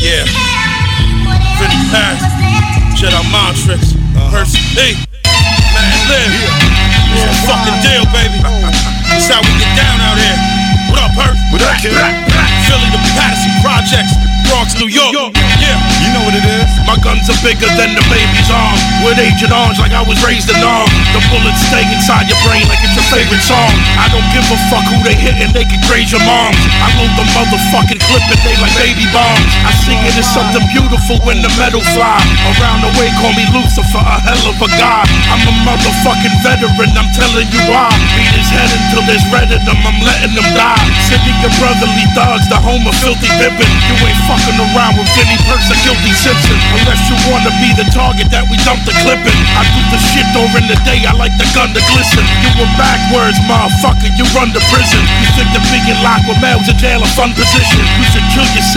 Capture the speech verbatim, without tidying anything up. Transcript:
Yeah. Vinnie Pass, Jedi Montrix, Percy P, Man Live. It's a fucking deal, baby. This how we get down out here. What up, Percy? What up, kid? Philly, the Patterson Projects, Bronx, New York. Yeah. You know what it is? My guns are bigger than the baby's arm. With Agent Orange like I was raised in arm. The bullets stay inside your brain like it's your favorite song. I don't give a fuck who they hit and they can graze your moms. I load the motherfucking clip and they like baby bombs. I see it as something beautiful when the metal fly. Around the way call me Lucifer, a hell of a guy. I'm a motherfucking veteran, I'm telling you why. Beat his head until there's red in them, I'm letting them die. Sending your brotherly thugs, the home of filthy pimpin'. You ain't fucking around with Vinnie Perks or Guilty Simpson. Unless you wanna be the target that we dump the clippin'. I do the shit during the day, I like the gun to glisten. You were backwards, motherfucker, you run to prison. You think the big and lock with males in jail a fun position. You should kill yourself.